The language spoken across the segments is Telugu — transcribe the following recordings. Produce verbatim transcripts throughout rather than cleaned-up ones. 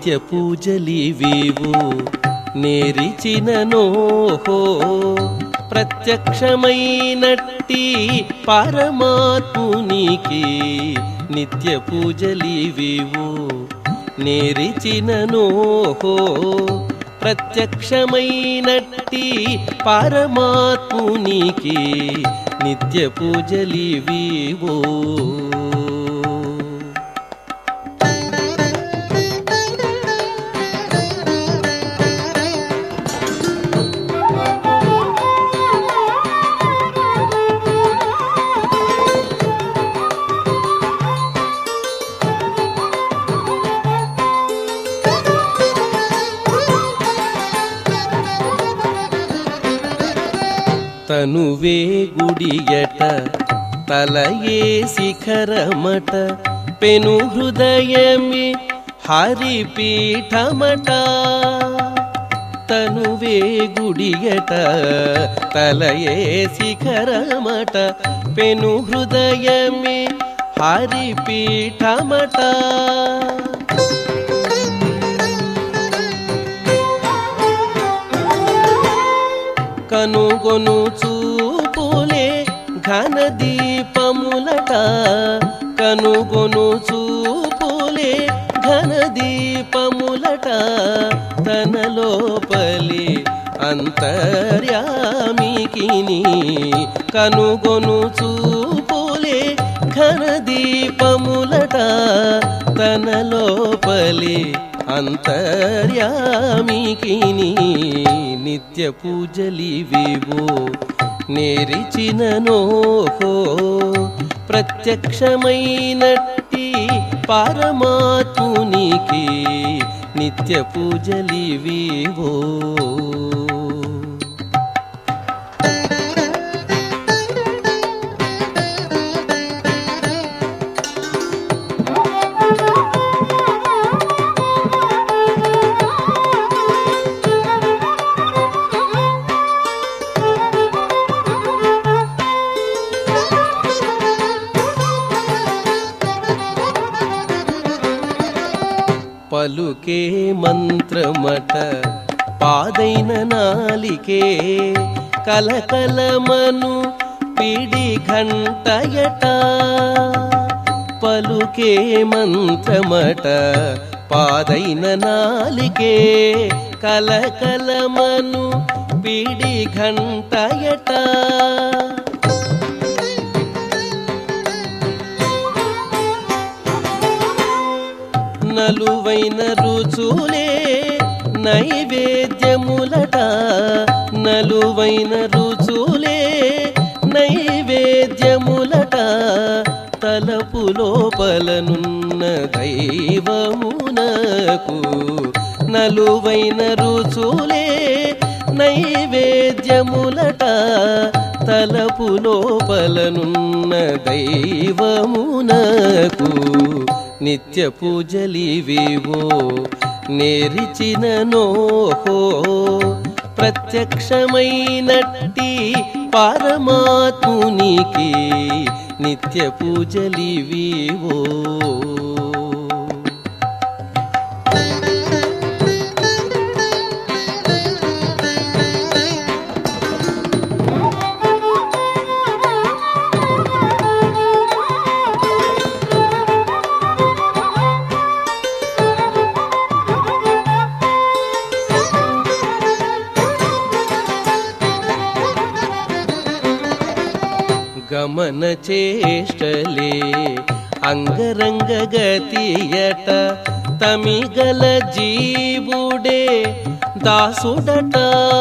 నిత్య పూజలివివు నేరిచిననోహో ప్రత్యక్షమైనట్టి పరమాత్మునికి నిత్య పూజలివివు నేరిచిననోహో ప్రత్యక్షమైనట్టి పరమాత్మునికి నిత్య పూజలివివో తనువే గుడియట తలయే శిఖరమట పెను హృదయమే హరిపీఠమట తనువే గుడియట తలయే శిఖరమట పెను హృదయమే హరిపీఠమట కనుగొను చూపులే ఘన దీపములట కనుగొను చూపులే ఘన దీపములట తన లోపలి అంతర్యామికిని కనుగొను చూపులే ఘన దీపములట తన లోపలి అంతర్యామికిని నిత్య పూజలివివో నేరిచిననోహో ప్రత్యక్షమైనట్టి పరమాత్మునికి నిత్య పూజలివివో పలుకే మంత్రమట పాదైన నాలికే కలకలమను పిడి ఘంటయట పలుకే మంత్రమట పాదైన నాలికే కలకలమను పిడి ఘంటయట నలువైన రుచులే నైవేద్యములట నలువైన రుచులే నైవేద్యములట తలపు లోపలనున్న దైవమునకు నలువైన రుచులే నైవేద్యములట తలపు లోపలనున్న దైవమునకు నిత్య పూజలివివో నేరిచిననోహో ప్రత్యక్షమైనట్టి పరమాత్మునికి నిత్య పూజలివివో గమన చేష్టలే అంగరంగ గతియట తమిగల జీవుడే దాసుడట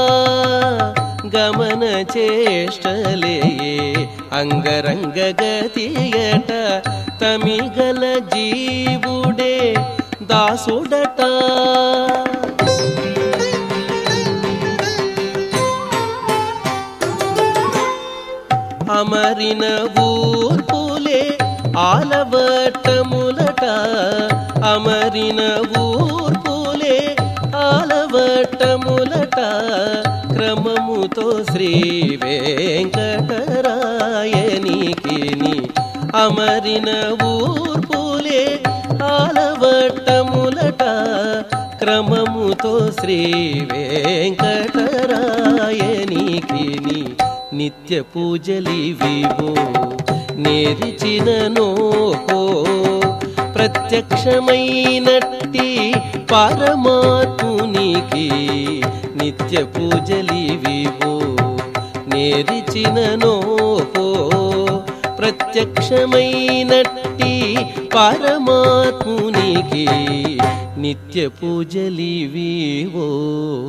గమన చేష్టలే అంగరంగ గతియట తమిగల జీవుడే దాసుడట అమరిన ఊర్పులే ఆలవట్టములట అమరిన ఊర్పులే ఆలవట్టములట క్రమముతో శ్రీ వెంకటరాయనికి అమరిన ఊర్పులే ఆలవట్టములట క్రమముతో శ్రీ వెంకటరాయనికి నిత్య పూజలివివో నేరిచిననో ప్రత్యక్షమైనట్టి పరమాత్మునికి నిత్య పూజలివివో నేరిచిననో ప్రత్యక్షమైనట్టి పరమాత్మునికి నిత్య పూజలివివో.